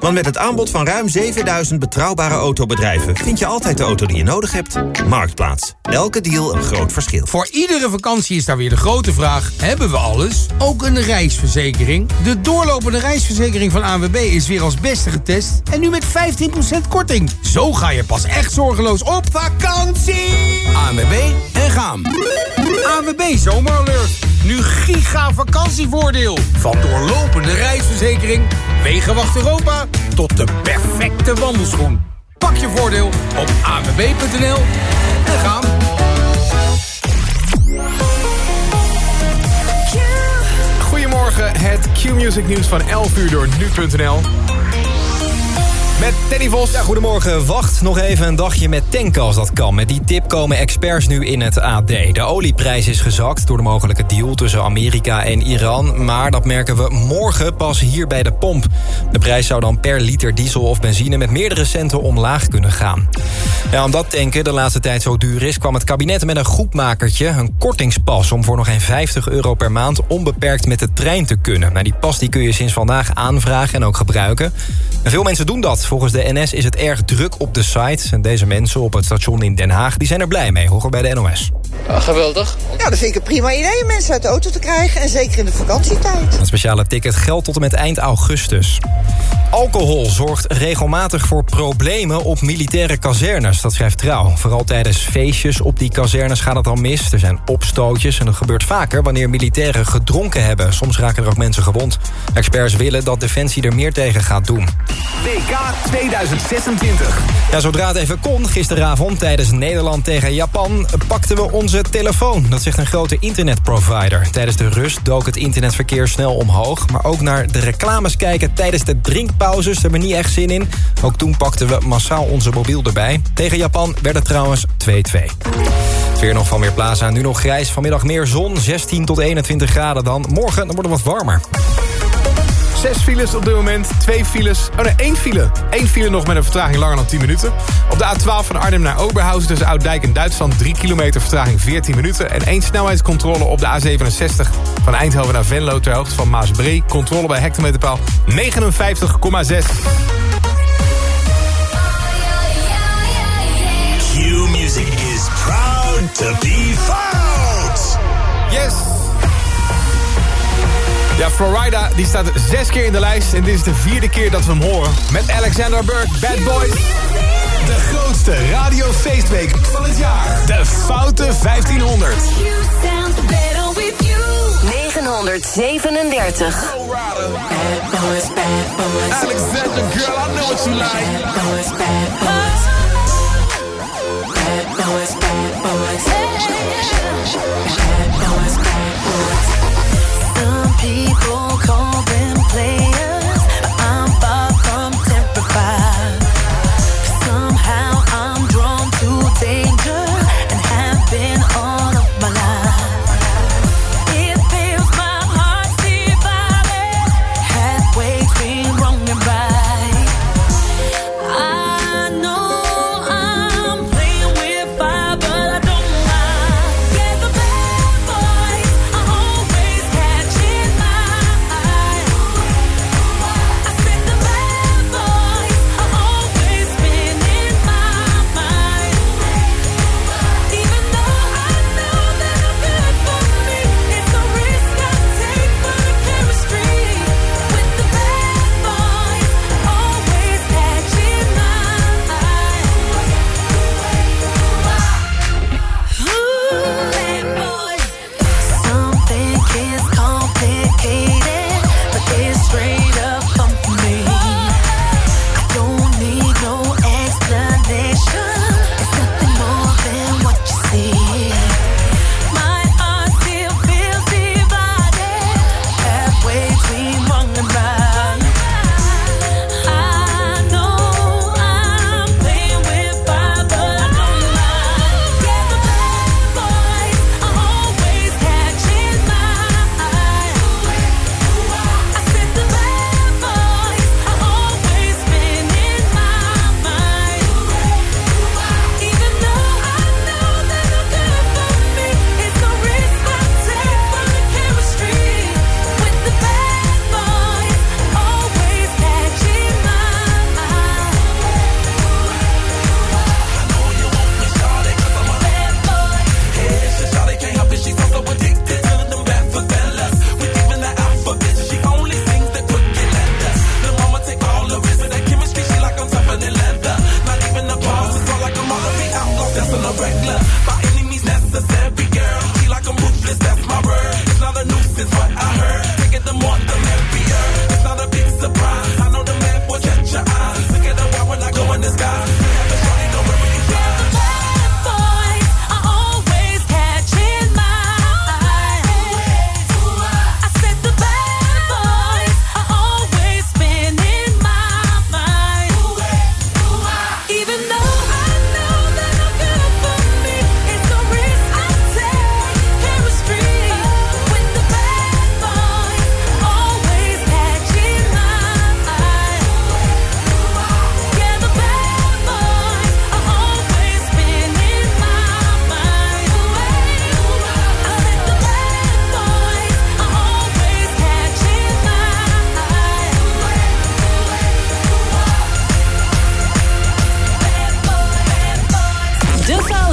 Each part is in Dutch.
Want met het aanbod van ruim 7000 betrouwbare autobedrijven vind je altijd de auto die je nodig hebt. Marktplaats. Elke deal een groot verschil. Voor iedere vakantie is daar weer de grote vraag: hebben we alles? Ook een reisverzekering? De doorlopende reisverzekering van ANWB is weer als beste getest en nu met 15% korting. Zo ga je pas echt zorgeloos op vakantie. ANWB en gaan. ANWB Zomeralert. Nu giga vakantievoordeel. Van doorlopende reisverzekering, Wegenwacht Europa tot de perfecte wandelschoen. Pak je voordeel op anwb.nl en gaan. Goedemorgen, het Q-Music nieuws van 11 uur door nu.nl. Met Danny Vos. Ja, goedemorgen. Wacht nog even een dagje met tanken als dat kan. Met die tip komen experts nu in het AD. De olieprijs is gezakt door de mogelijke deal tussen Amerika en Iran. Maar dat merken we morgen pas hier bij de pomp. De prijs zou dan per liter diesel of benzine met meerdere centen omlaag kunnen gaan. Ja, omdat tanken de laatste tijd zo duur is, kwam het kabinet met een goedmakertje. Een kortingspas om voor nog geen €50 per maand onbeperkt met de trein te kunnen. Nou, die pas die kun je sinds vandaag aanvragen en ook gebruiken. En veel mensen doen dat. Volgens de NS is het erg druk op de site. En deze mensen op het station in Den Haag die zijn er blij mee. Horen bij de NOS. Geweldig. Ja, dat vind ik een prima idee om mensen uit de auto te krijgen. En zeker in de vakantietijd. Het speciale ticket geldt tot en met eind augustus. Alcohol zorgt regelmatig voor problemen op militaire kazernes. Dat schrijft Trouw. Vooral tijdens feestjes op die kazernes gaat het al mis. Er zijn opstootjes en dat gebeurt vaker wanneer militairen gedronken hebben. Soms raken er ook mensen gewond. Experts willen dat Defensie er meer tegen gaat doen. WK 2026. Ja, zodra het even kon, gisteravond tijdens Nederland tegen Japan, pakten we onze telefoon. Dat zegt een grote internetprovider. Tijdens de rust dook het internetverkeer snel omhoog. Maar ook naar de reclames kijken tijdens de drinkpauzes, daar hebben we niet echt zin in. Ook toen pakten we massaal onze mobiel erbij. Tegen Japan werd het trouwens 2-2. Weer nog van Weerplaza. Nu nog grijs, vanmiddag meer zon, 16 tot 21 graden dan. Morgen dan wordt het wat warmer. 6 files op dit moment, 2 files. Oh nee, 1 file. 1 file nog met een vertraging langer dan 10 minuten. Op de A12 van Arnhem naar Oberhausen tussen Ouddijk en Duitsland 3 kilometer vertraging 14 minuten. En 1 snelheidscontrole op de A67 van Eindhoven naar Venlo ter hoogte van Maasbree. Controle bij hectometerpaal 59,6. Q-Music is proud to be found. Yes! Ja, Florida die staat 6 keer in de lijst en dit is de 4e keer dat we hem horen. Met Alexander Burke, Bad Boys. De grootste radiofeestweek van het jaar. De Foute 1500. 937. Alexander, girl, I know what you like. Bad boys, bad boys. Bad boys, bad boys. Bad boys, bad boys. Some people call them players, but I'm far from terrified. Somehow I'm drawn to danger and have been all of my life. It feels my heart's divided, halfway between wrong and right. I know I'm playing with fire, but I don't mind. Yeah, the bad boys are always catching my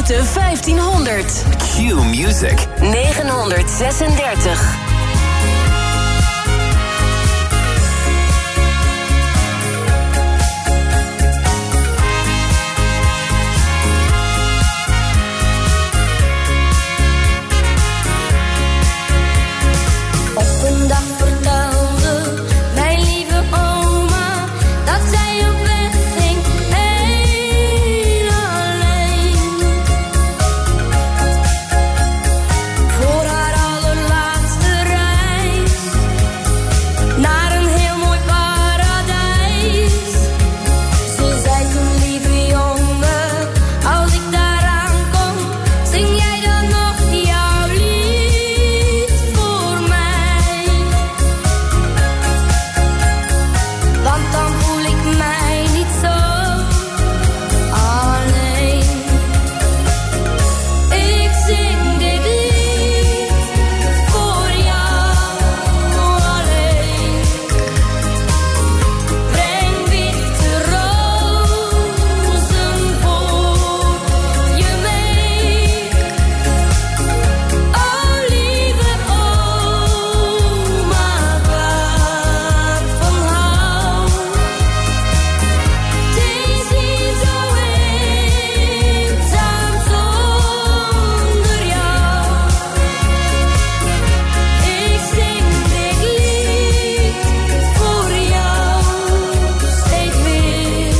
Foute 1500. Q Music. 936. Op een dag vertelde mijn lieve oma dat zij op weg ging, heel alleen. Voor haar allerlaatste reis naar een heel mooi paradijs. Ze zei toen, lieve jongen, als ik daaraan kom, zing jij dan nog jouw lied voor mij? Want dan voel ik mij niet zo alleen. Ik zing dit lied voor jou alleen. Breng witte rozen voor je mee. O lieve oma, waarvan hou. Het is hier zo eenzaam zonder jou. Ik zing dit lied voor jou steeds weer.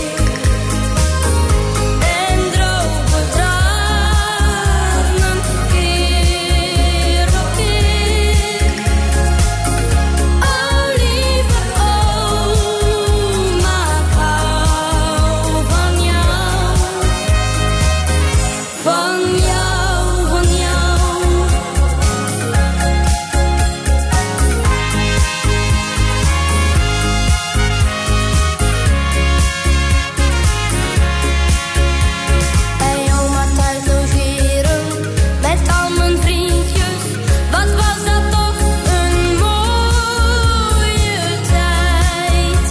En droge tranen keer op keer. O lieve oma, ik hou van jou. Van jou, van jou. Bij oma thuis logeren met al mijn vriendjes. Wat was dat toch een mooie tijd.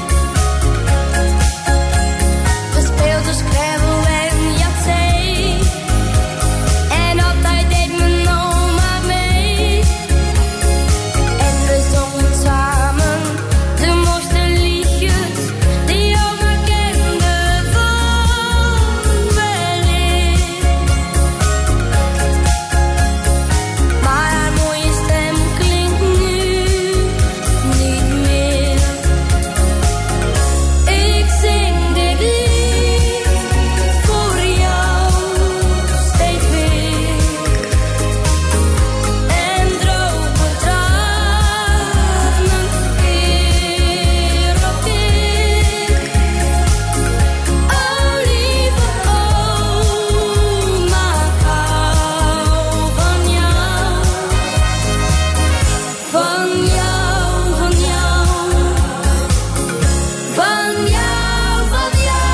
We speelden Scrabble en Yahtzee. En altijd deed mijn oma mee. En we zongen samen de mooiste liedjes die oma kende van weleer. Maar haar mooie stem klinkt nu niet meer. Ik zing dit lied voor jou steeds weer. En droge tranen keer op keer. O lieve oma, ik hou van jou. Van jou, van jou. Van jou, van jou.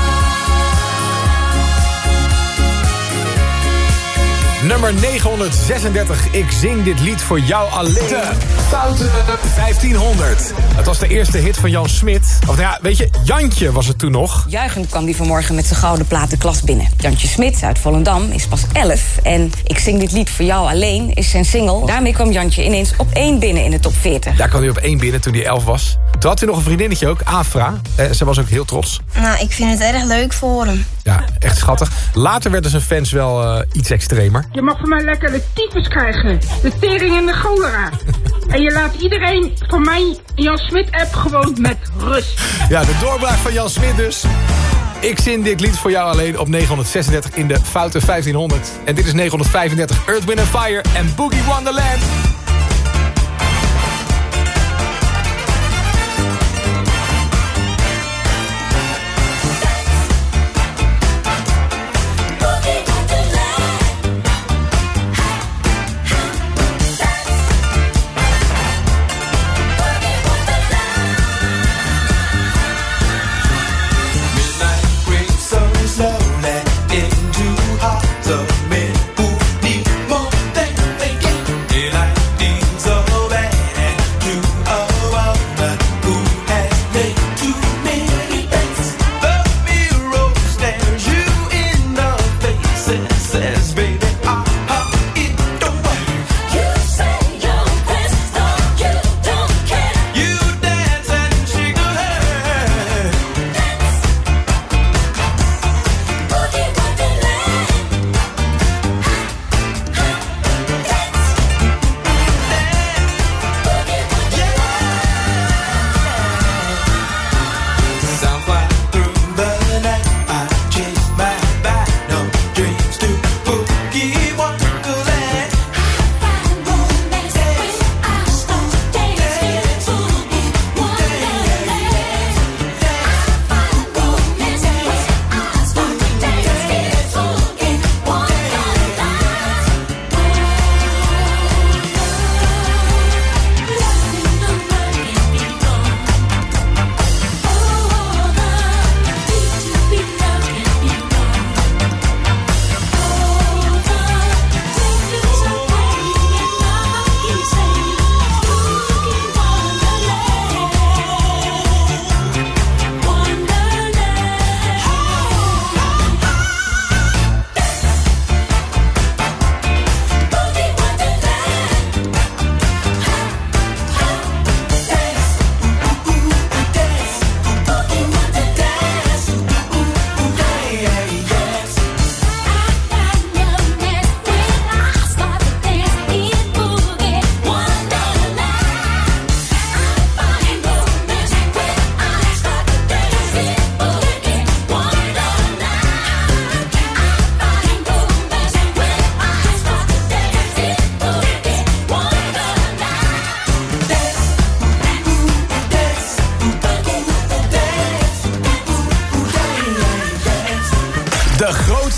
Nummer 936. Ik zing dit lied voor jou alleen. De Foute 1500. Het was de eerste hit van Jan Smit. Of nou ja, weet je, Jantje was het toen nog. Juichend kwam die vanmorgen met zijn gouden plaat de klas binnen. Jantje Smit uit Volendam is pas 11. En Ik zing dit lied voor jou alleen is zijn single. Daarmee kwam Jantje ineens op 1 binnen in de top 40. Daar kwam hij op 1 binnen toen hij 11 was. Toen had hij nog een vriendinnetje ook, Afra. Ze was ook heel trots. Nou, ik vind het erg leuk voor hem. Ja, echt schattig. Later werden zijn fans wel iets extremer. Je mag van mij lekker de tyfus krijgen. De tering en de cholera. En je laat iedereen van mij Jan Smit-app gewoon met rust. Ja, de doorbraak van Jan Smit dus. Ik zing dit lied voor jou alleen op 936 in de Foute 1500. En dit is 935 Earth, Wind & Fire en Boogie Wonderland. Into hearts of men who need more than they get.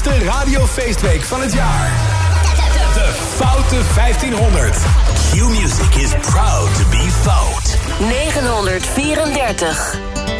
grootste radiofeestweek van het jaar. De Foute 1500. Q-Music is proud to be Fout. 934.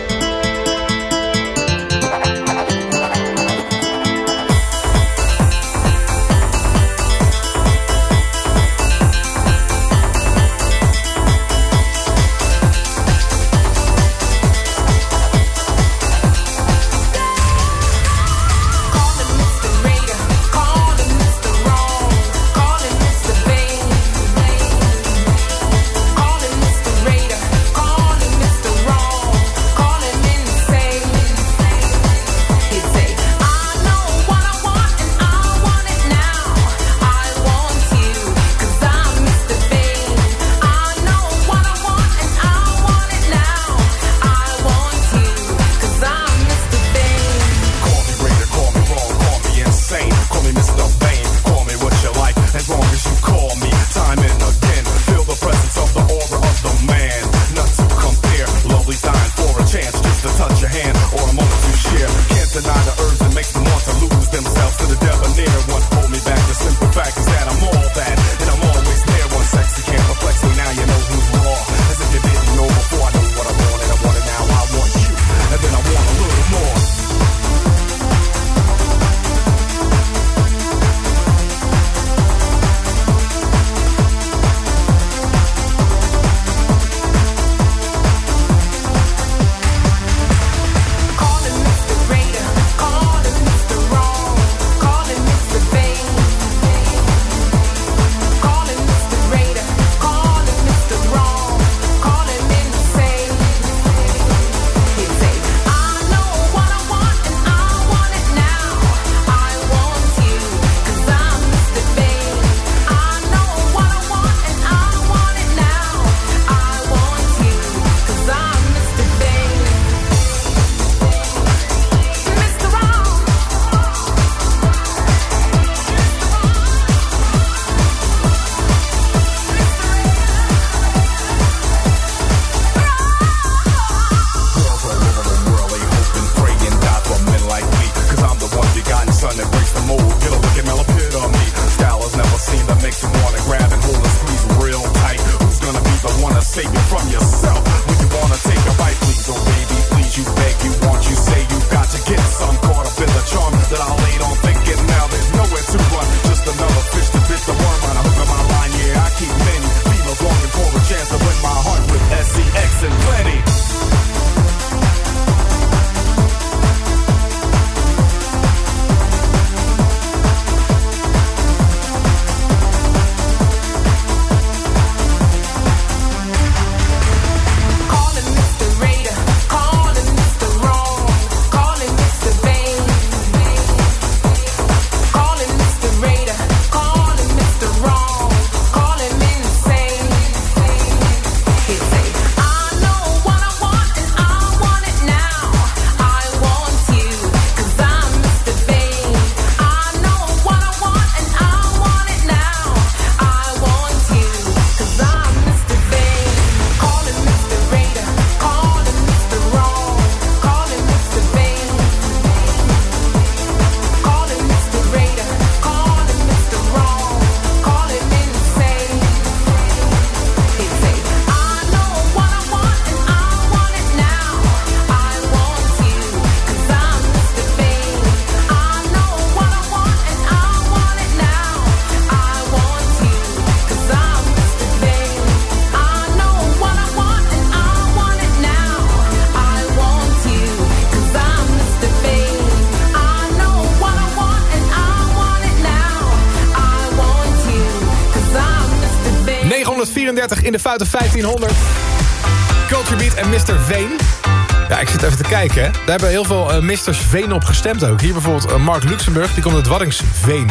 In de Foute 1500. Culture Beat en Mr. Veen. Ja, ik zit even te kijken. Hè. Daar hebben heel veel Mr. Veen op gestemd ook. Hier bijvoorbeeld Mark Luxemburg. Die komt uit Waddinxveen.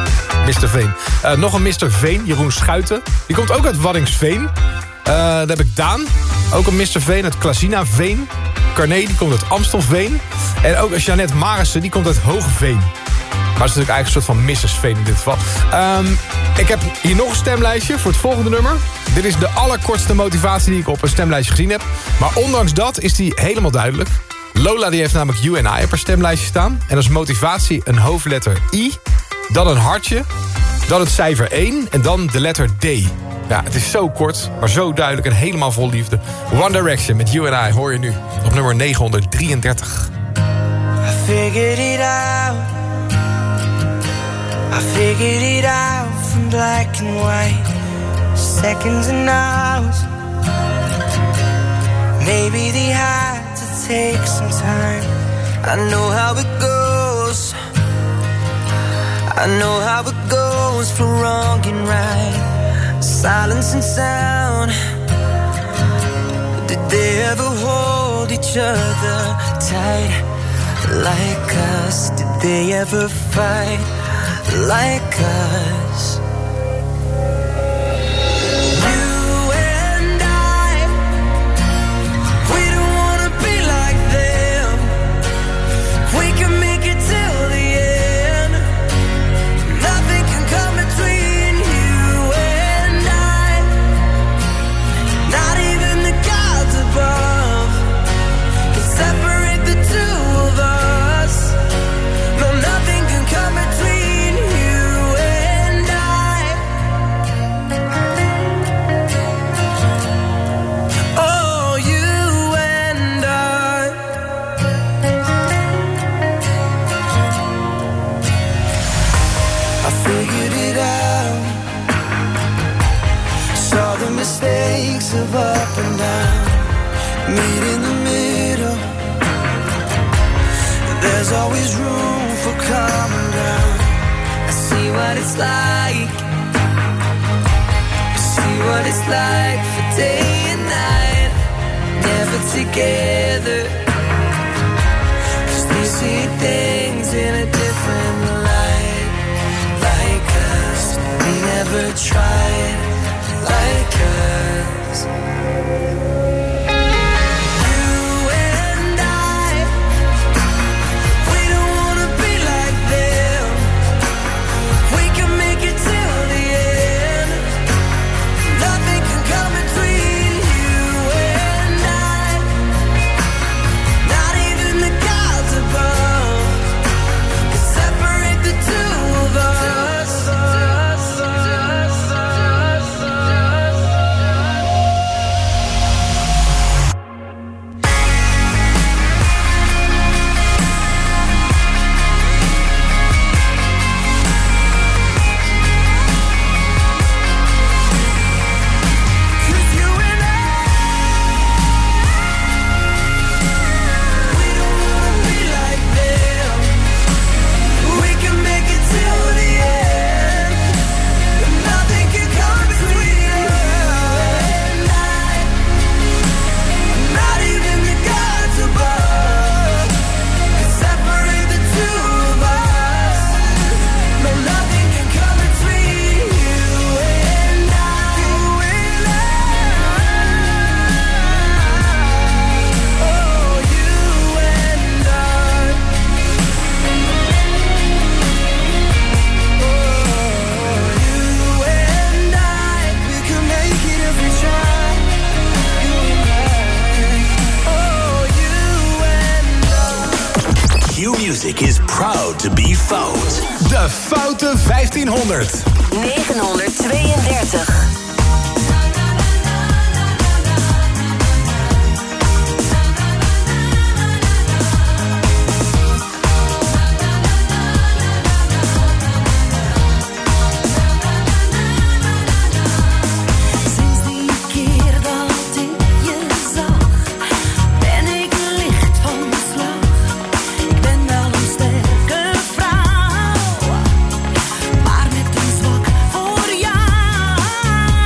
Mr. Veen. Nog een Mr. Veen. Jeroen Schuiten. Die komt ook uit Waddinxveen. Daar heb ik Daan. Ook een Mr. Veen uit Klasina Veen. Carné, die komt uit Amstelveen. En ook Jeannette Marissen. Die komt uit Hoogeveen. Maar het is natuurlijk eigenlijk een soort van Mrs. Veen in dit geval. Ik heb hier nog een stemlijstje voor het volgende nummer. Dit is de allerkortste motivatie die ik op een stemlijstje gezien heb. Maar ondanks dat is die helemaal duidelijk. Lola die heeft namelijk You and I op haar stemlijstje staan. En als motivatie een hoofdletter I, dan een hartje, dan het cijfer 1 en dan de letter D. Ja, het is zo kort, maar zo duidelijk en helemaal vol liefde. One Direction met You and I hoor je nu op nummer 933. I figured it out. I figured it out from black and white. Seconds and hours. Maybe they had to take some time. I know how it goes. I know how it goes for wrong and right. Silence and sound. Did they ever hold each other tight like us? Did they ever fight like us? Of up and down, meet in the middle. There's always room for common ground. I see what it's like. I see what it's like for day and night, never together. 'Cause they see things in a different light, like us. We never tried like us. Music is proud to be fout. De Foute 1500. 932. Maar met een zwak voor jou.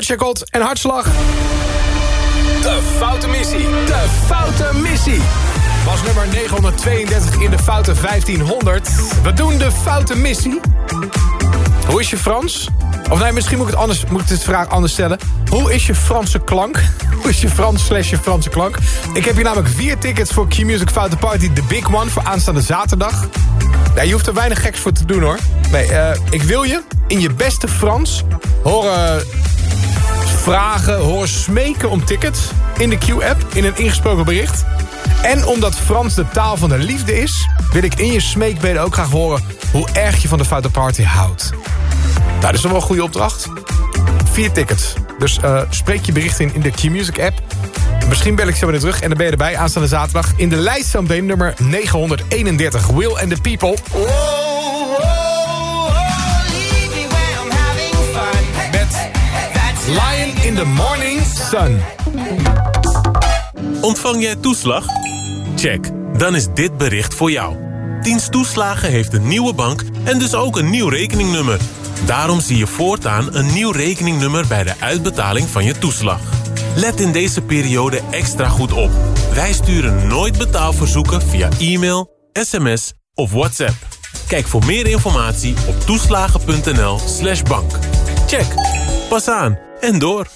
Butchercot en Hartslag. De Foute Missie. De Foute Missie. Was nummer 932 in de Foute 1500. We doen de Foute Missie. Hoe is je Frans? Of nee, misschien moet ik het vraag anders stellen. Hoe is je Franse klank? Hoe is je Frans/je Franse klank? Ik heb hier namelijk 4 tickets voor Q-Music Foute Party. De Big One voor aanstaande zaterdag. Ja, je hoeft er weinig geks voor te doen hoor. Nee, ik wil je in je beste Frans horen vragen, horen smeken om tickets in de Q-app, in een ingesproken bericht. En omdat Frans de taal van de liefde is, wil ik in je smeekbeden ook graag horen hoe erg je van de Foute Party houdt. Nou, dat is toch wel een goede opdracht. 4 tickets. Dus spreek je bericht in de Q-Music app. Misschien bel ik zo weer terug en dan ben je erbij aanstaande zaterdag. In de lijst van nummer 931. Will and the People. Met Lion in the Morning Sun. Ontvang jij toeslag? Check, dan is dit bericht voor jou. Dienst Toeslagen heeft een nieuwe bank en dus ook een nieuw rekeningnummer. Daarom zie je voortaan een nieuw rekeningnummer bij de uitbetaling van je toeslag. Let in deze periode extra goed op. Wij sturen nooit betaalverzoeken via e-mail, sms of WhatsApp. Kijk voor meer informatie op toeslagen.nl/bank. Check, pas aan en door.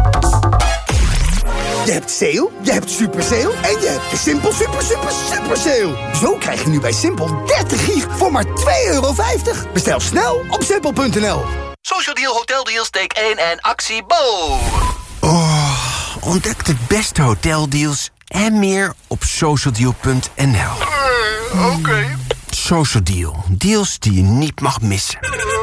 Je hebt sale, je hebt super sale en je hebt de Simpel super sale. Zo krijg je nu bij Simpel 30 gig voor maar €2,50. Bestel snel op simpel.nl. Social Deal, Hotel Deals, take 1 en actie Bo. Oh, ontdek de beste hoteldeals en meer op socialdeal.nl. Oké. Social Deal, deals die je niet mag missen.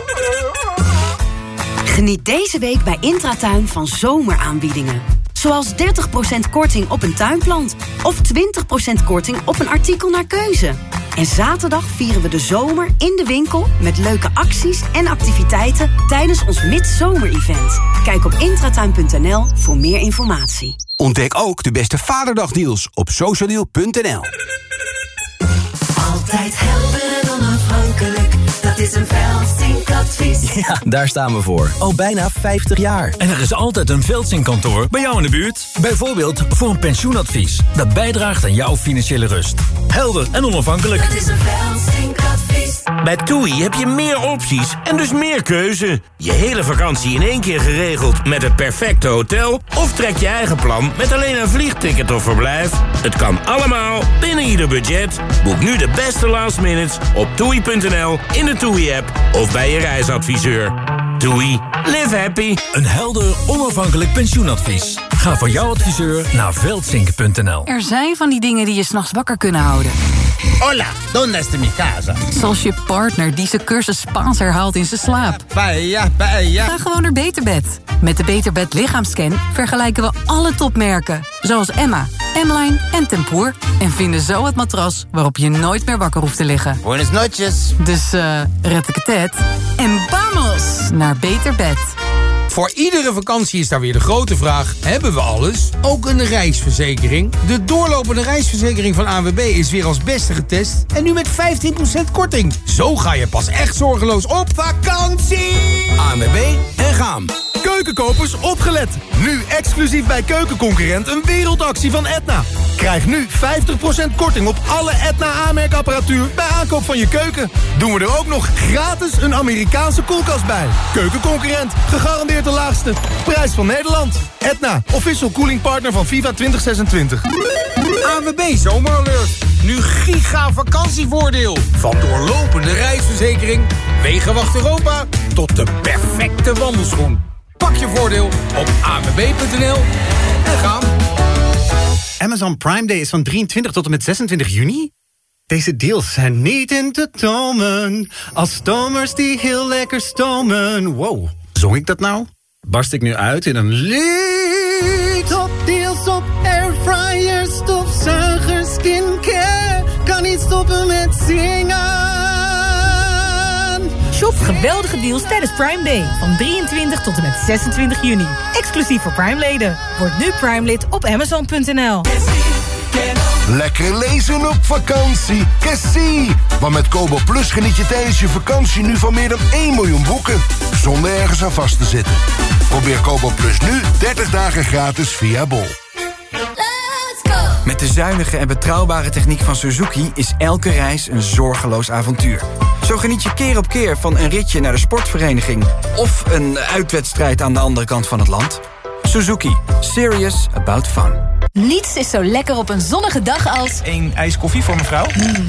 Geniet deze week bij Intratuin van zomeraanbiedingen. Zoals 30% korting op een tuinplant. Of 20% korting op een artikel naar keuze. En zaterdag vieren we de zomer in de winkel met leuke acties en activiteiten tijdens ons midzomer-event. Kijk op intratuin.nl voor meer informatie. Ontdek ook de beste Vaderdagdeals op socialdeal.nl. Altijd helder en onafhankelijk, dat is een Veldsink-advies. Ja, daar staan we voor. Al bijna 50 jaar. En er is altijd een Veldsink-kantoor bij jou in de buurt. Bijvoorbeeld voor een pensioenadvies dat bijdraagt aan jouw financiële rust. Helder en onafhankelijk. Dat is een Veldsink-advies. Bij TUI heb je meer opties en dus meer keuze. Je hele vakantie in één keer geregeld met het perfecte hotel? Of trek je eigen plan met alleen een vliegticket of verblijf? Het kan allemaal binnen ieder budget. Boek nu de beste last minutes op TUI.nl, in de TUI-app of bij je reisadviseur. TUI, live happy. Een helder, onafhankelijk pensioenadvies. Ga voor jouw adviseur naar veldsink.nl. Er zijn van die dingen die je 's nachts wakker kunnen houden. Hola, ¿dónde está mi casa? Zoals je partner die zijn cursus Spaans herhaalt in zijn slaap. Paella, paella. Ga gewoon naar Beterbed. Met de Beterbed lichaamscan vergelijken we alle topmerken. Zoals Emma, M-Line en Tempoor. En vinden zo het matras waarop je nooit meer wakker hoeft te liggen. Buenas noches. Dus red ik het en vamos naar Beterbed. Voor iedere vakantie is daar weer de grote vraag: hebben we alles? Ook een reisverzekering? De doorlopende reisverzekering van ANWB is weer als beste getest en nu met 15% korting. Zo ga je pas echt zorgeloos op vakantie. ANWB en Gaam. Keukenkopers, opgelet! Nu exclusief bij Keukenconcurrent een wereldactie van Etna. Krijg nu 50% korting op alle Etna aanmerkapparatuur bij aankoop van je keuken. Doen we er ook nog gratis een Amerikaanse koelkast bij. Keukenconcurrent, gegarandeerd de laagste prijs van Nederland. Etna, official cooling partner van FIFA 2026. ANWB Zomeralert. Nu giga vakantievoordeel. Van doorlopende reisverzekering, Wegenwacht Europa tot de perfecte wandelschoen. Pak je voordeel op anwb.nl en gaan. Amazon Prime Day is van 23 tot en met 26 juni. Deze deals zijn niet in te tomen. Als stomers die heel lekker stomen. Wow, zong ik dat nou? Barst ik nu uit in een lied? Top deals op airfryers, stofzuigers, skincare. Kan niet stoppen met zingen. Shop geweldige deals tijdens Prime Day. Van 23 tot en met 26 juni. Exclusief voor Prime-leden. Word nu Prime-lid op Amazon.nl. Lekker lezen op vakantie. Cassie! Want met Kobo Plus geniet je tijdens je vakantie nu van meer dan 1 miljoen boeken. Zonder ergens aan vast te zitten. Probeer Kobo Plus nu 30 dagen gratis via Bol. Met de zuinige en betrouwbare techniek van Suzuki is elke reis een zorgeloos avontuur. Zo geniet je keer op keer van een ritje naar de sportvereniging of een uitwedstrijd aan de andere kant van het land. Suzuki. Serious about fun. Niets is zo lekker op een zonnige dag als... 1 ijs koffie voor mevrouw?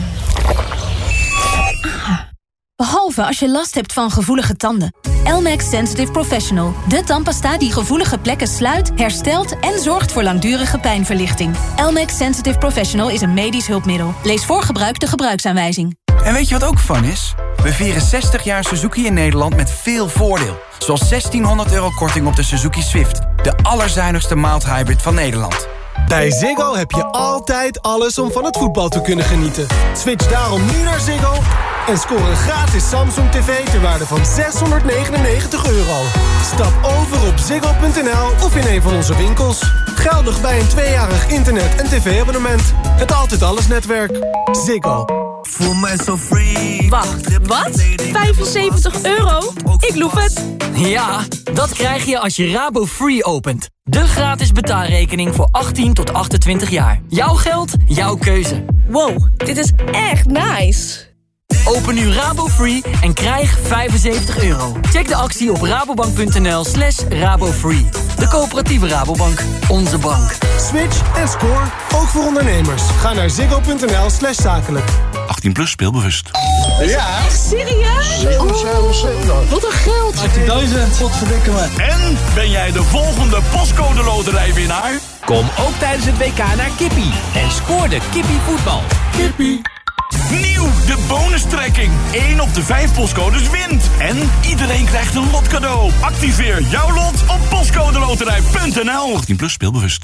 Behalve als je last hebt van gevoelige tanden. Elmex Sensitive Professional. De tandpasta die gevoelige plekken sluit, herstelt en zorgt voor langdurige pijnverlichting. Elmex Sensitive Professional is een medisch hulpmiddel. Lees voor gebruik de gebruiksaanwijzing. En weet je wat ook fun is? We vieren 60 jaar Suzuki in Nederland met veel voordeel. Zoals €1.600 korting op de Suzuki Swift. De allerzuinigste mild hybrid van Nederland. Bij Ziggo heb je altijd alles om van het voetbal te kunnen genieten. Switch daarom nu naar Ziggo en score een gratis Samsung TV ter waarde van €699. Stap over op ziggo.nl of in een van onze winkels. Geldig bij een 2-jarig internet- en tv-abonnement. Het Altijd Alles netwerk. Ziggo. Voel me zo free. Wacht, wat? €75? Ik loef het. Ja, dat krijg je als je Rabo Free opent. De gratis betaalrekening voor 18 tot 28 jaar. Jouw geld, jouw keuze. Wow, dit is echt nice. Open nu Rabo Free en krijg €75. Check de actie op rabobank.nl/rabofree. De coöperatieve Rabobank. Onze bank. Switch en score, ook voor ondernemers. Ga naar ziggo.nl/zakelijk. 18+ speelbewust. Ja? Echt serieus? Wat een geld. 18.000, godverdikke me. En ben jij de volgende postcode loterijwinnaar? Kom ook tijdens het WK naar Kippie en scoor de Kippie voetbal. Kippie. Nieuw, de bonustrekking. 1 op de 5 postcodes wint. En iedereen krijgt een lotcadeau. Activeer jouw lot op postcodeloterij.nl. 18+ speelbewust.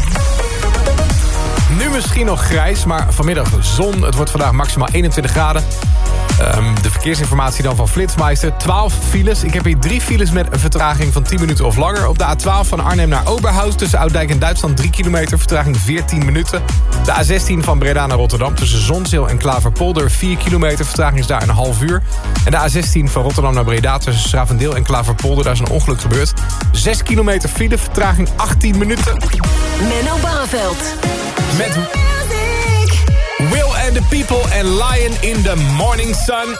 Nu misschien nog grijs, maar vanmiddag zon. Het wordt vandaag maximaal 21 graden. De verkeersinformatie dan van Flitsmeister. 12 files. Ik heb hier 3 files met een vertraging van 10 minuten of langer. Op de A12 van Arnhem naar Oberhaus tussen Ouddijk en Duitsland 3 kilometer. Vertraging 14 minuten. De A16 van Breda naar Rotterdam tussen Zonzeel en Klaverpolder 4 kilometer. Vertraging is daar een half uur. En de A16 van Rotterdam naar Breda tussen Schravendeel en Klaverpolder. Daar is een ongeluk gebeurd. 6 kilometer file. Vertraging 18 minuten. Menno Barreveld. Met Will and the People and Lion in the Morning Sun.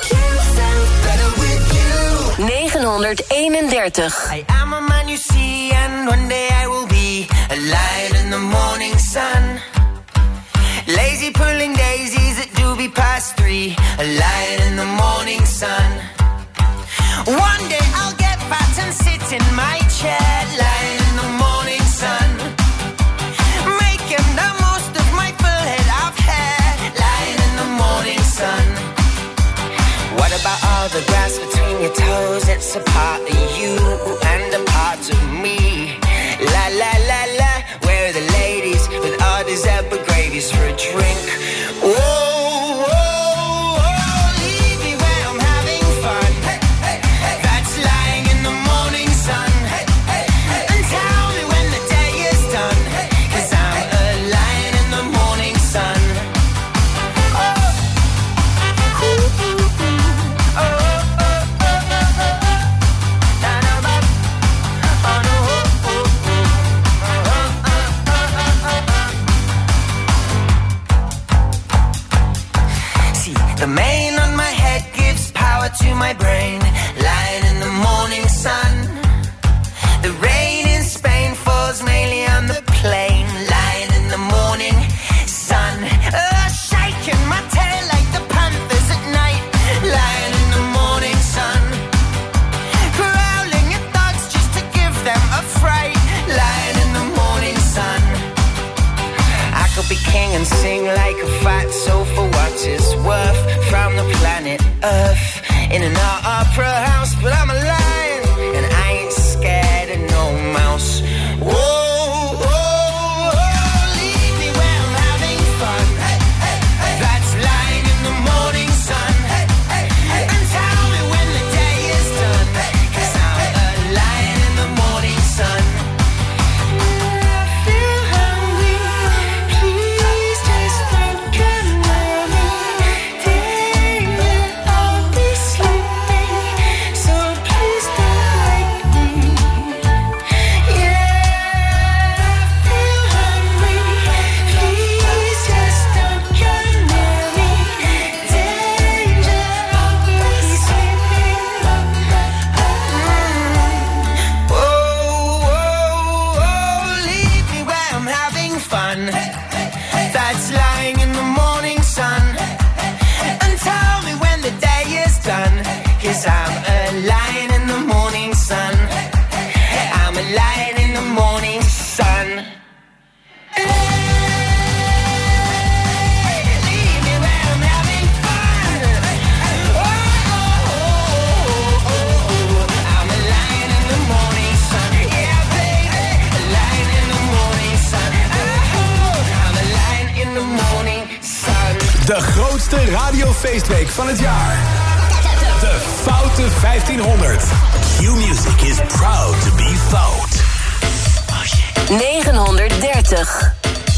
931. I am a man you see, and one day I will be a lion in the morning sun. Lazy pulling daisies at doobie past 3, a lion in the morning sun. One day I'll get fat and sit in my chair, lion in the morning sun. Making the most of my full head of hair, lion in the morning sun. What about all the grass between your toes? It's a part of you and a part of me. La la la la, where are the ladies with all these apple gravies for a drink? Whoa. The mane on my head gives power to my brain, lying in the morning sun. The rain in Spain falls mainly on the plain, lying in the morning sun. Shaking my tail like the panthers at night, lying in the morning sun. Growling at dogs just to give them a fright, lying in the morning sun. I could be king and sing like a fat soul for what it's worth, from the planet Earth in an opera house, but I'm a lion and I ain't scared of no mouse. Whoa, whoa, whoa, leave me where I'm having fun. Hey, hey, hey. That's lying in the morning sun. Hey, hey, hey. And tell me when the day is done, hey, 'cause I'm a lion in the morning sun. I feel hungry, please taste De grootste radiofeestweek van het jaar. De Foute 1500. Q-Music is proud to be Fout. 930.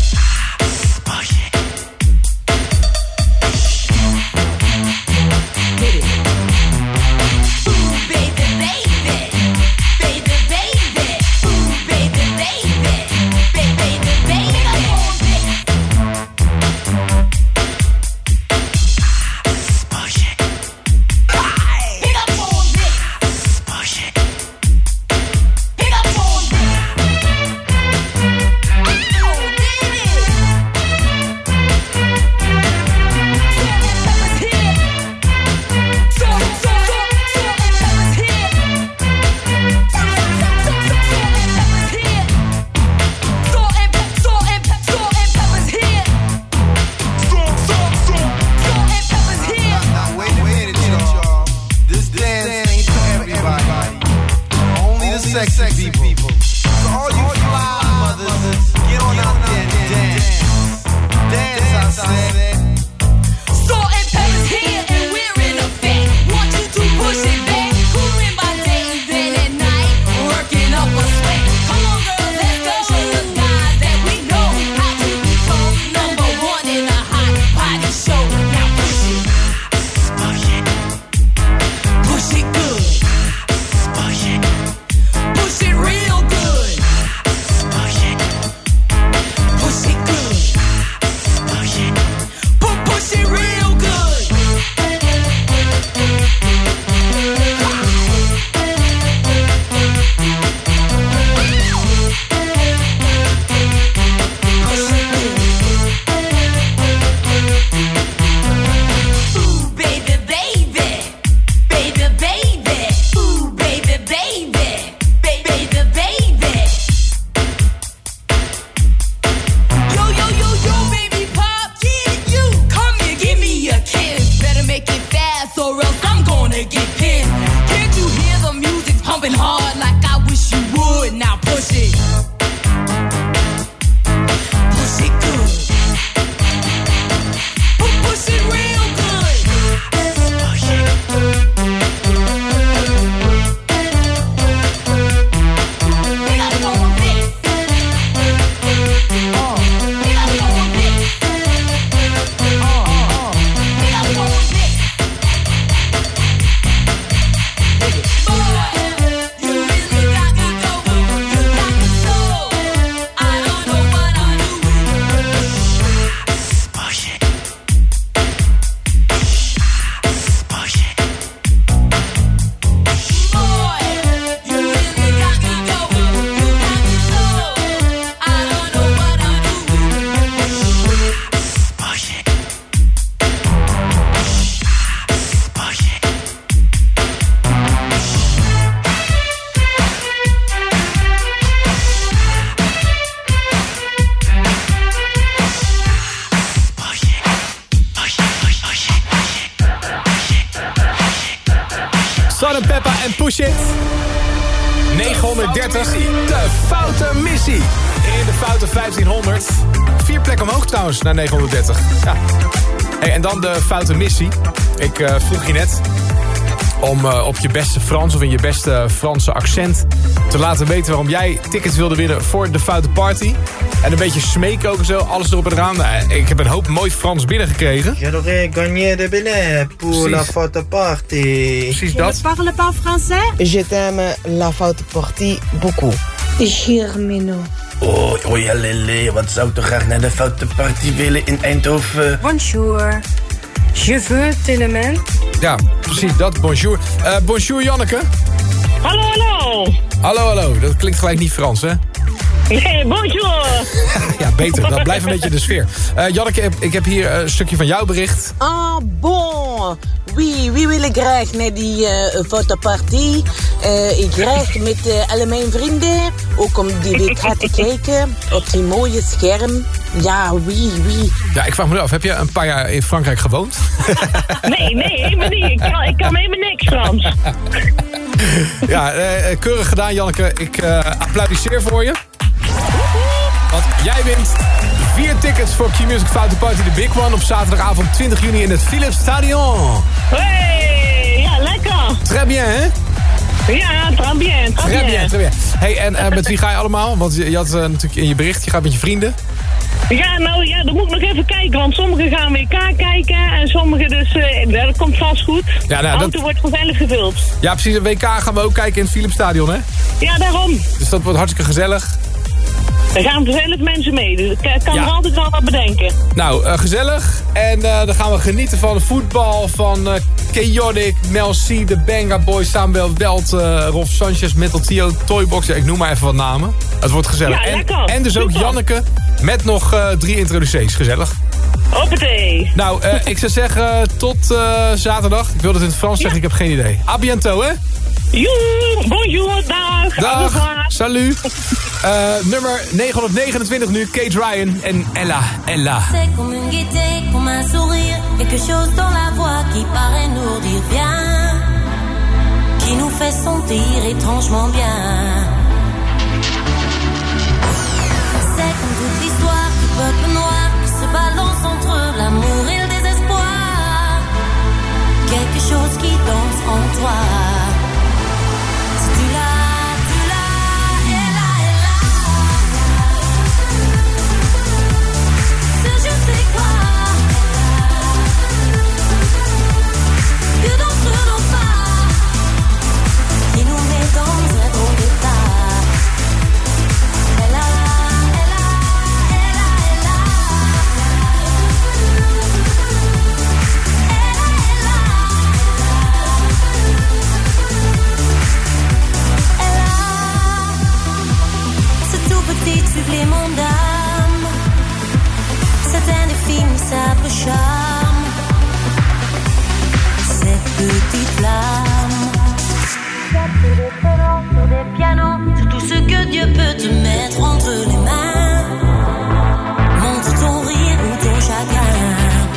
Peppa en Push It. 930. De Foute Missie. In de Foute 1500. 4 plekken omhoog trouwens, naar 930. Ja. Hey, en dan de Foute Missie. Ik vroeg je net om op je beste Frans of in je beste Franse accent te laten weten waarom jij tickets wilde winnen voor de Foute Party. En een beetje smeken ook en zo, alles erop en eraan. Ik heb een hoop mooi Frans binnengekregen. J'aurais gagné des billets pour la Foute Party. Precies dat. Je ne parle pas français? Je t'aime la Foute Party beaucoup. Germino. Oh ja, Lele, wat zou ik toch graag naar de Foute Party willen in Eindhoven? Bonjour. Je veux tellement. Ja, precies dat. Bonjour. Bonjour, Janneke. Hallo, hallo. Hallo. Dat klinkt gelijk niet Frans, hè? Nee, bonjour. Ja, beter. Dat blijft een beetje de sfeer. Janneke, ik heb hier een stukje van jouw bericht. Ah, bon. Oui, wie willen graag naar die fotoparty. Ik graag met alle mijn vrienden. Ook om die week te kijken op die mooie scherm. Ja, oui. Ja, ik vraag me af, heb je een paar jaar in Frankrijk gewoond? Nee, helemaal niet. Ik kan helemaal niks Frans. Ja, keurig gedaan, Janneke. Ik applaudisseer voor je. Want jij wint 4 tickets voor Q-Music Foute Party, de Big One. Op zaterdagavond 20 juni in het Philips Stadion. Hey, ja, lekker. Très bien, hè? Ja, très bien, très bien. Très bien. Hey, en met wie ga je allemaal? Want je had natuurlijk in je bericht, je gaat met je vrienden. Ja, nou ja, dan moet ik nog even kijken. Want sommigen gaan WK kijken en sommigen dus... dat komt vast goed. Ja, nou, de auto wordt vanzelf gevuld. Ja, precies. Een WK gaan we ook kijken in het Philips Stadion, hè? Ja, daarom. Dus dat wordt hartstikke gezellig. Er gaan vanzelf mensen mee, dus ik kan er altijd wel wat bedenken. Nou, gezellig. En dan gaan we genieten van voetbal, van Chaotic, Mel C, de Banga Boys, Samuel Welt, Rolf Sanchez, Metal Tio, Toybox. Ja, ik noem maar even wat namen. Het wordt gezellig. Ja, en dus ook Janneke met nog 3 introducees. Gezellig. Hoppatee. Nou, ik zou zeggen tot zaterdag. Ik wil het in het Frans zeggen, ik heb geen idee. A bientôt, hè? Joe, bonjour, dag. Dag, salut. Nummer 929 nu, Kate Ryan en Ella. C'est comme une gaieté, comme un sourire, quelque chose dans la voix qui paraît nous dire bien, qui nous fait sentir étrangement bien. C'est comme toute l'histoire du peuple noir qui se balance entre l'amour et le désespoir, quelque chose qui danse en toi. Supplément d'âme, c'est un indéfinissable charme, cette petite flamme. Sur des violons, sur des pianos, sur tout ce que Dieu peut te mettre entre les mains. Montre ton rire ou ton chagrin,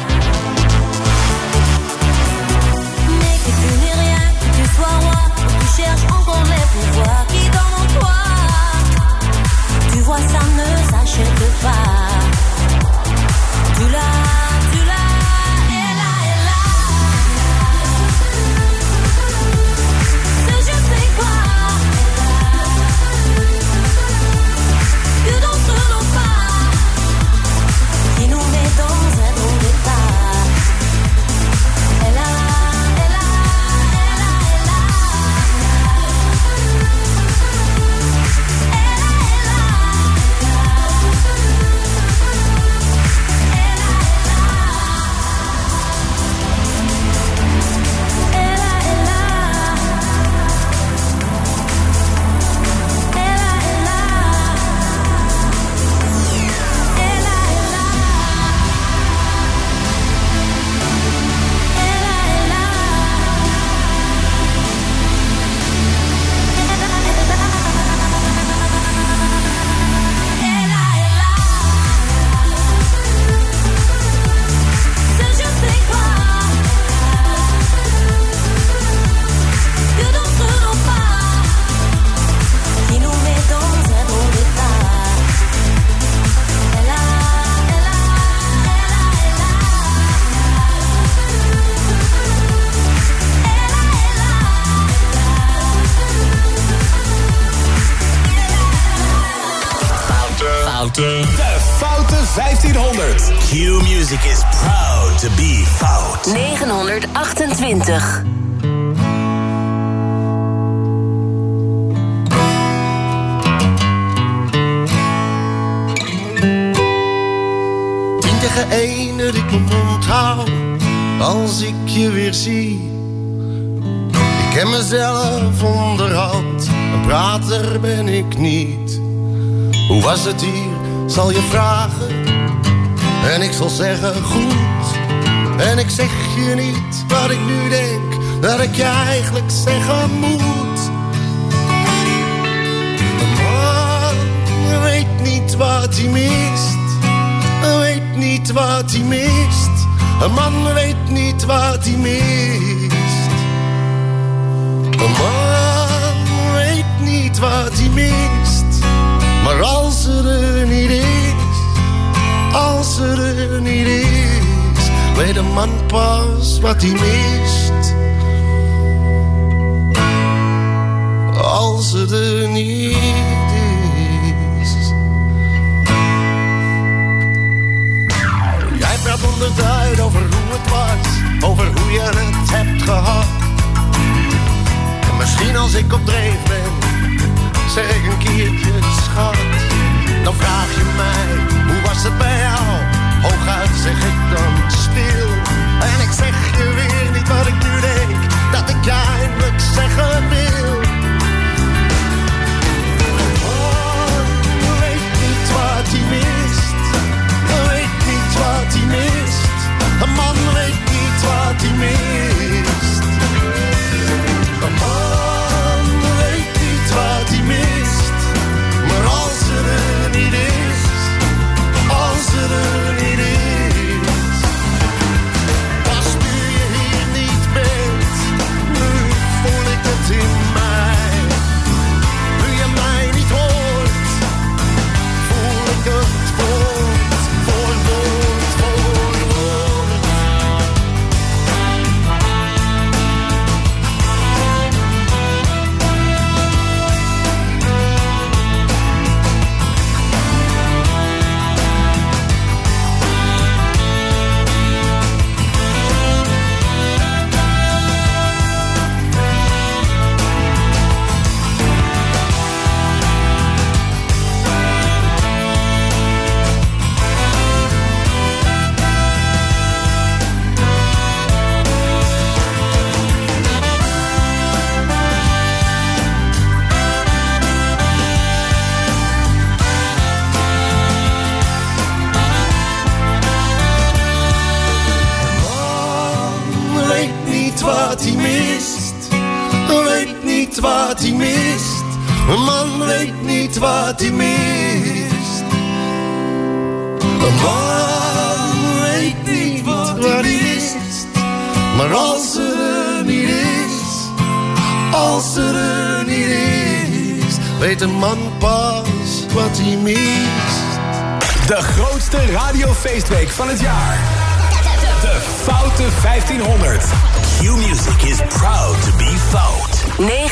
mais que tu n'es rien, que tu sois roi, que tu cherches encore les pouvoirs qui dorment en toi. Tu vois, ça ne s'achète pas. Tu l'as, elle a. Ce je sais quoi, que d'autres n'ont pas, qui nous met dans un drôle d'état. Elle a. De Foute 1500. Q-Music is proud to be fout. 928. Tegen één dat ik mijn mond hou als ik je weer zie. Ik ken mezelf onderhand, een prater ben ik niet. Hoe was het hier, zal je vragen, en ik zal zeggen goed. En ik zeg je niet wat ik nu denk, dat ik je eigenlijk zeggen moet. Een man weet niet wat hij mist, weet niet wat hij mist. Een man weet niet wat hij mist. Een man weet niet wat hij mist. Maar als er niet is, Als ze er niet is, weet een man pas wat hij mist. Als ze er niet is. Jij praat onderduid over hoe het was, over hoe je het hebt gehad. En misschien als ik op dreef ben, zeg ik een keertje schat. Dan vraag je mij, hoe was het bij jou? Hooguit zeg ik dan stil. En ik zeg je weer niet wat ik nu denk, dat ik je eindelijk zeggen wil. Oh, weet niet wat hij mist. Weet niet wat hij mist. Een man weet niet wat hij mist. Een man weet niet wat hij mist. Maar als ze er niet is, als ze er niet is, pas nu je hier niet bent, nu voel ik het in mij. Nu je mij niet hoort, voel ik het woord voor woord voor woord. Wat hij mist, weet niet wat hij mist. Een man weet niet wat hij mist. Een man weet niet wat hij mist. Maar als ze er niet is, als ze er niet is, weet een man pas wat hij mist. De grootste radiofeestweek van het jaar. De Foute 1500. Q-Music is proud to be Fout.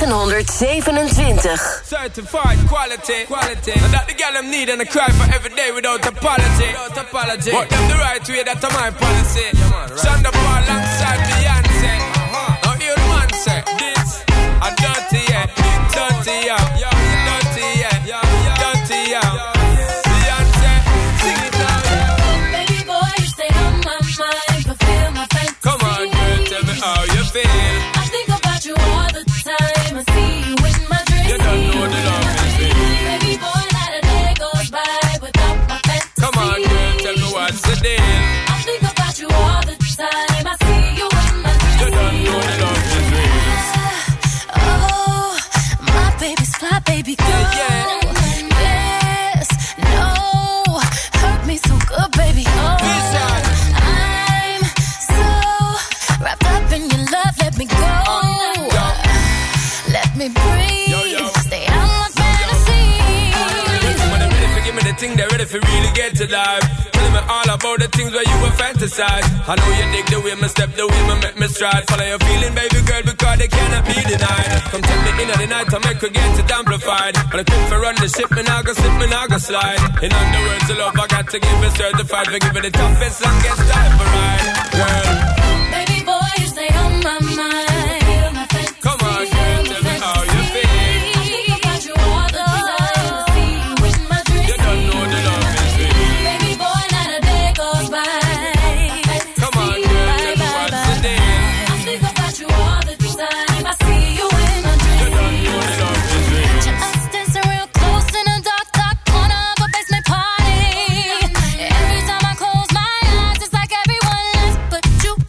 927. Certified quality. And that the girl them need and I cry for every day without apology. But them the right way, that's my policy. Shonda Paul alongside Beyonce. Now hear the man say, this a dirty, yeah. Dirty, yeah. Dirty, yeah. Dirty, yeah. Beyonce, sing it now. Baby boy, you stay on my mind, fulfill my fantasy. Come on, girl, tell me how you feel. I think about you all the time. I see you in my dreams. You don't know the love is real. Baby boy, not a day goes by without my fantasy. Come on, girl, tell me what's the deal. I think about you all the time. I see you in my dreams. You don't know the love is real. Oh, my baby's fly, baby girl. Yeah. Yes, no, hurt me so good, baby. Oh, I'm so wrapped up in your love. Let me go. Let me breathe. Stay out my fantasy. When they're ready for give me the thing, they're ready for really get to life. Telling me all about the things where you were fantasize. I know you dig the way me step, the way me make me stride. Follow your feeling, baby girl, because they cannot be denied. Come take me in at the night to make her get it amplified. When I quit for run the ship, me now go slip, me now go slide. In other words, the love I got to give is certified. For giving the toughest, longest time for ride. Girl, Baby boy, you stay on my mind. come on, girl, tell me how you feel. I think about you all the time. I see you in my dreams. You don't know the love is real. Baby boy, not a day goes by. Come on, girl, tell me what's the deal. I think about you all the time. I see you in my dreams. You don't know the love is real. Picture us dancing real close in a dark, dark corner of a basement party. Every time I close my eyes, it's like everyone else but you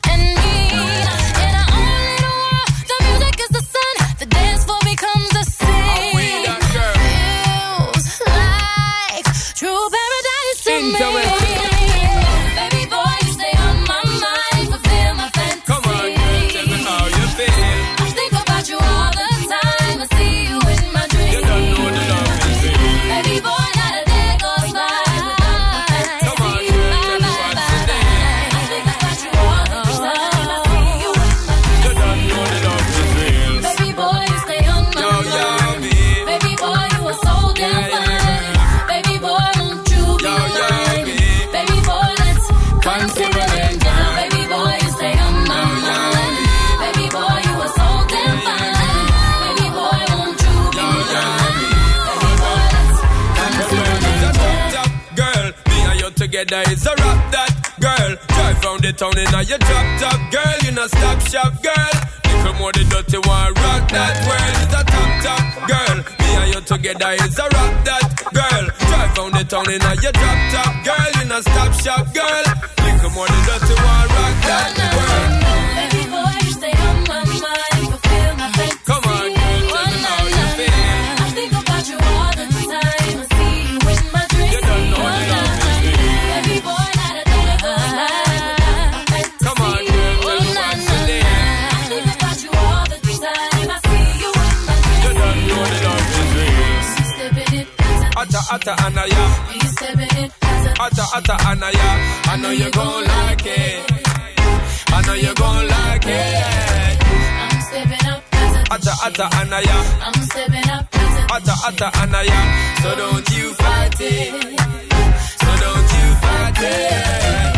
town in your drop top, girl. You not stop shop, girl. Little more the dirty one, rock that world. It's a top, girl. Me and you together is a rock that, girl. Drive round the town in your drop top, girl. You not stop shop, girl. Little more the dirty one, rock that world. Baby boy, you stay on my mind, fulfill my fantasy. Come on, girl, tell me how you feel. I think about you all the time. I see you in my dreams. You don't know the love is real. Baby boy, not a day goes by. Come on, girl, tell me what's the name. I think about you all the time. I see you in my dreams. You don't know the love is real. Stepping it, Atta anaya, you stepping it. atta anaya. I know you gon' like it. I know you gon' like it. I'm stepping up. Atta anaya, I'm stepping up. atta anaya. So don't you fight it. So don't you fight it.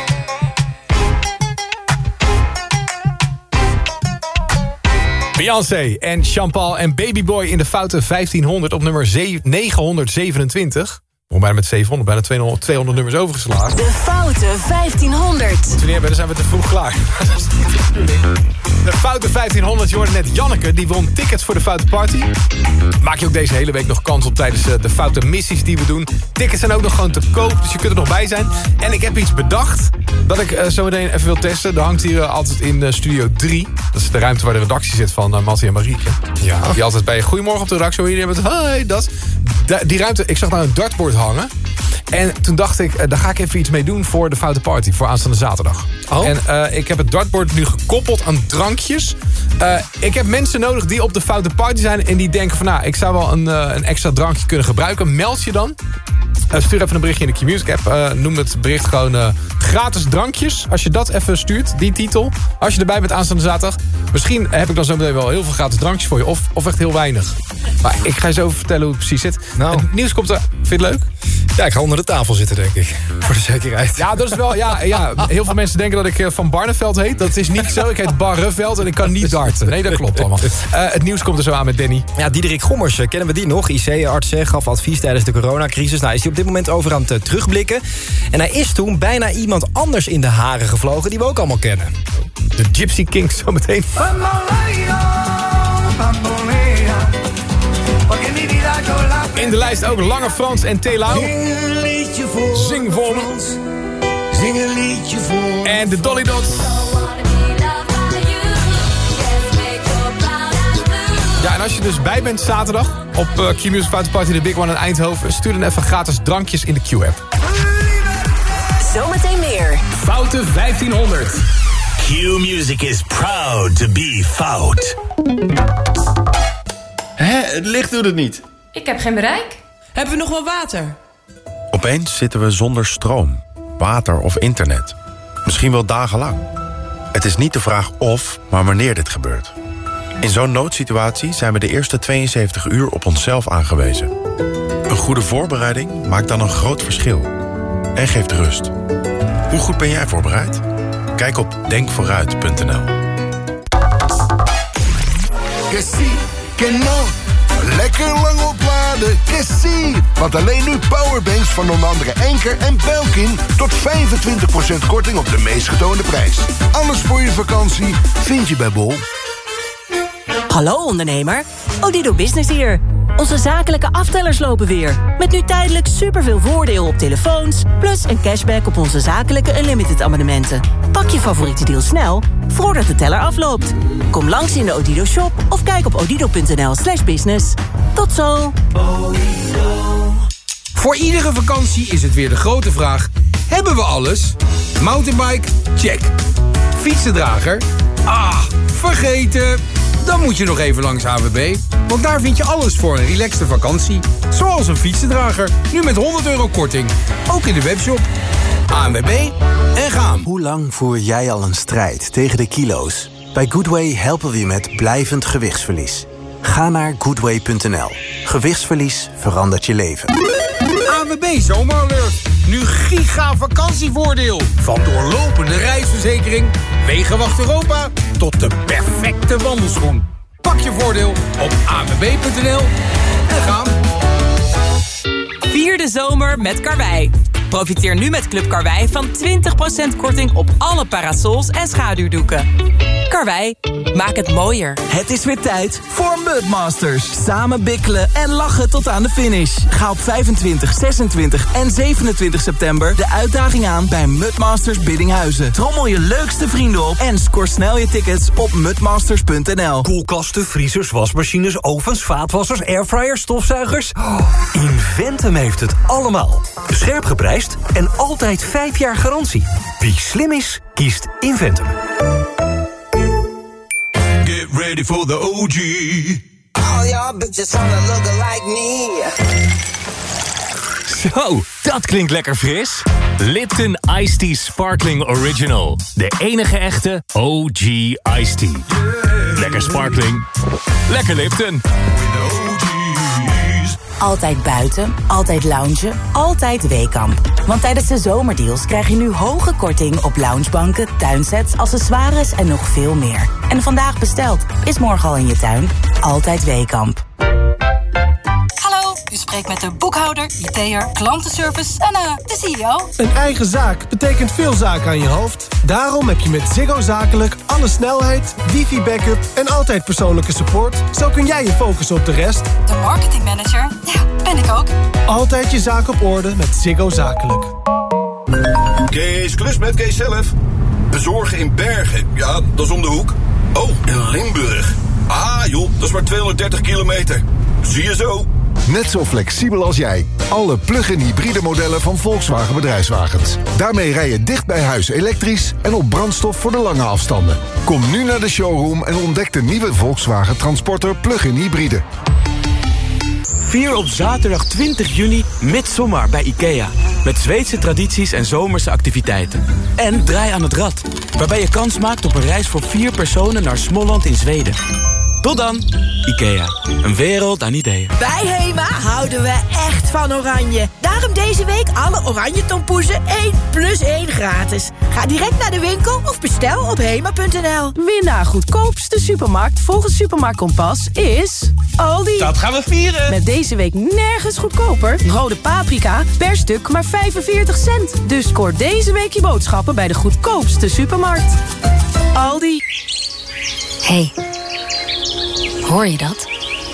Beyoncé en Jean-Paul en Babyboy in de foute 1500 op nummer 927. Bijna met 700, bijna 200 nummers overgeslagen. De foute 1500. Wanneer dan zijn we te vroeg klaar. De foute 1500, je hoorde net Janneke, die won tickets voor de Foute Party. Maak je ook deze hele week nog kans op tijdens de foute missies die we doen. Tickets zijn ook nog gewoon te koop, dus je kunt er nog bij zijn. En ik heb iets bedacht dat ik zo meteen even wil testen. Er hangt hier altijd in Studio 3. Dat is de ruimte waar de redactie zit van Mattie en Marieke. Ja. Die altijd bij Goedemorgen op de redactie. Hier hebben het, hi, dat. Die ruimte, ik zag daar een dartboard hangen. En toen dacht ik, daar ga ik even iets mee doen voor de Foute Party. Voor aanstaande zaterdag. Oh. En ik heb het dartboard nu gekoppeld aan drankjes. Ik heb mensen nodig die op de Foute Party zijn. En die denken van, nou, ik zou wel een extra drankje kunnen gebruiken. Meld je dan. Stuur even een berichtje in de Q-Music app. Noem het bericht gewoon gratis drankjes. Als je dat even stuurt, die titel. Als je erbij bent aanstaande zaterdag. Misschien heb ik dan zo meteen wel heel veel gratis drankjes voor je. Of echt heel weinig. Maar ik ga je zo vertellen hoe het precies zit. Nou. Het nieuws komt er. Vind je het leuk? Ja, ik ga onder de tafel zitten, denk ik. Voor de zekerheid. Ja, dat is wel... Ja, heel veel mensen denken dat ik Van Barneveld heet. Dat is niet zo. Ik heet Barreveld en ik kan niet darten. Nee, dat klopt allemaal. Het nieuws komt er zo aan met Danny. Ja, Diederik Gommers, kennen we die nog? IC-arts gaf advies tijdens de coronacrisis. Nou, is hij op dit moment over aan het terugblikken. En hij is toen bijna iemand anders in de haren gevlogen... die we ook allemaal kennen. De Gypsy Kings zometeen. In de lijst ook Lange Frans en Telau. Zing voor ons. Zing een liedje voor. En de Dolly Dots. Ja, en als je dus bij bent zaterdag op Q-Music Foute Party, de Big One in Eindhoven, stuur dan even gratis drankjes in de Q-app. Zometeen meer. Foute 1500. Q-Music is proud to be fout. Het licht doet het niet. Ik heb geen bereik. Hebben we nog wel water? Opeens zitten we zonder stroom, water of internet. Misschien wel dagenlang. Het is niet de vraag of, maar wanneer dit gebeurt. In zo'n noodsituatie zijn we de eerste 72 uur op onszelf aangewezen. Een goede voorbereiding maakt dan een groot verschil. En geeft rust. Hoe goed ben jij voorbereid? Kijk op denkvooruit.nl. Que sí, que no. Lekker lang opladen, que sí. Want alleen nu powerbanks van onder andere Anker en Belkin... tot 25% korting op de meest getoonde prijs. Alles voor je vakantie vind je bij Bol. Hallo ondernemer, Odido Business hier. Onze zakelijke aftellers lopen weer. Met nu tijdelijk superveel voordeel op telefoons... plus een cashback op onze zakelijke Unlimited abonnementen. Pak je favoriete deal snel, voordat de teller afloopt. Kom langs in de Odido shop of kijk op odido.nl/business. Tot zo! Voor iedere vakantie is het weer de grote vraag... hebben we alles? Mountainbike? Check. Fietsendrager? Vergeten... Dan moet je nog even langs AWB, want daar vind je alles voor een relaxte vakantie. Zoals een fietsendrager, nu met €100 korting. Ook in de webshop. AWB en gaan. Hoe lang voer jij al een strijd tegen de kilo's? Bij Goodway helpen we je met blijvend gewichtsverlies. Ga naar goodway.nl. Gewichtsverlies verandert je leven. AWB Zomeralert. Nu giga vakantievoordeel. Van doorlopende reisverzekering, Wegenwacht Europa... tot de perfecte wandelschoen. Pak je voordeel op awb.nl en gaan. Vier de zomer met Karwei. Profiteer nu met Club Karwei van 20% korting op alle parasols en schaduwdoeken. Karwei, maak het mooier. Het is weer tijd voor Mudmasters. Samen bikkelen en lachen tot aan de finish. Ga op 25, 26 en 27 september de uitdaging aan bij Mudmasters Biddinghuizen. Trommel je leukste vrienden op en scoor snel je tickets op mudmasters.nl. Koelkasten, vriezers, wasmachines, ovens, vaatwassers, airfryers, stofzuigers. Inventum heeft het allemaal. Scherp geprijsd en altijd 5 jaar garantie. Wie slim is, kiest Inventum. Get ready for the OG. All y'all bitches wanna look like me. Zo, dat klinkt lekker fris. Lipton Iced Tea Sparkling Original. De enige echte OG Iced Tea. Lekker sparkling. Lekker Lipton. Altijd buiten, altijd loungen, altijd Weekamp. Want tijdens de zomerdeals krijg je nu hoge korting op loungebanken, tuinsets, accessoires en nog veel meer. En vandaag besteld, is morgen al in je tuin. Altijd Weekamp. Hallo, u spreekt met de boekhouder, IT'er, klantenservice en de CEO. Een eigen zaak betekent veel zaken aan je hoofd. Daarom heb je met Ziggo Zakelijk alle snelheid, wifi-backup en altijd persoonlijke support. Zo kun jij je focussen op de rest. De marketingmanager, ja, ben ik ook. Altijd je zaak op orde met Ziggo Zakelijk. Kees Klus met Kees zelf. Bezorgen in Bergen, ja, dat is om de hoek. Oh, in Limburg. Ah joh, dat is maar 230 kilometer. Zie je zo. Net zo flexibel als jij. Alle plug-in hybride modellen van Volkswagen Bedrijfswagens. Daarmee rij je dicht bij huis elektrisch en op brandstof voor de lange afstanden. Kom nu naar de showroom en ontdek de nieuwe Volkswagen Transporter plug-in hybride. Vier op zaterdag 20 juni Midsommar bij IKEA. Met Zweedse tradities en zomerse activiteiten. En Draai aan het Rad, waarbij je kans maakt op een reis voor 4 personen naar Småland in Zweden. Tot dan, IKEA. Een wereld aan ideeën. Bij Hema houden we echt van oranje. Daarom deze week alle oranje tompoezen 1+1 gratis. Ga direct naar de winkel of bestel op hema.nl. Winnaar goedkoopste supermarkt volgens Supermarkt Kompas is Aldi. Dat gaan we vieren. Met deze week nergens goedkoper. Rode paprika per stuk maar 45 cent. Dus scoor deze week je boodschappen bij de goedkoopste supermarkt. Aldi. Hey. Hoor je dat?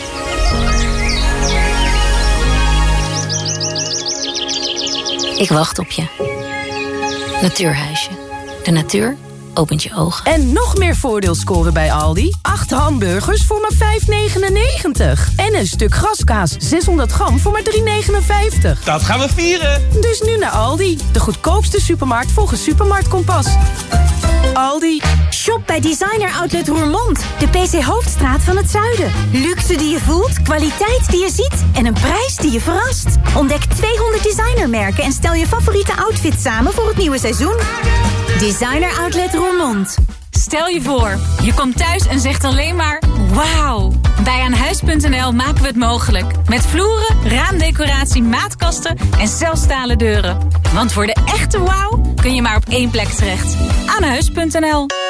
Ik wacht op je. Natuurhuisje. De natuur opent je ogen. En nog meer voordeel scoren bij Aldi. 8 hamburgers voor maar €5,99. En een stuk graskaas 600 gram voor maar €3,59. Dat gaan we vieren. Dus nu naar Aldi. De goedkoopste supermarkt volgens Supermarkt Kompas. Aldi. Shop bij Designer Outlet Roermond. De PC Hoofdstraat van het zuiden. Luxe die je voelt, kwaliteit die je ziet en een prijs die je verrast. Ontdek 200 designermerken en stel je favoriete outfit samen voor het nieuwe seizoen. Designer Outlet Roermond. Stel je voor, je komt thuis en zegt alleen maar wauw. Bij Aanhuis.nl maken we het mogelijk. Met vloeren, raamdecoratie, maatkasten en zelfs stalen deuren. Want voor de echte wauw kun je maar op één plek terecht. Aanhuis.nl.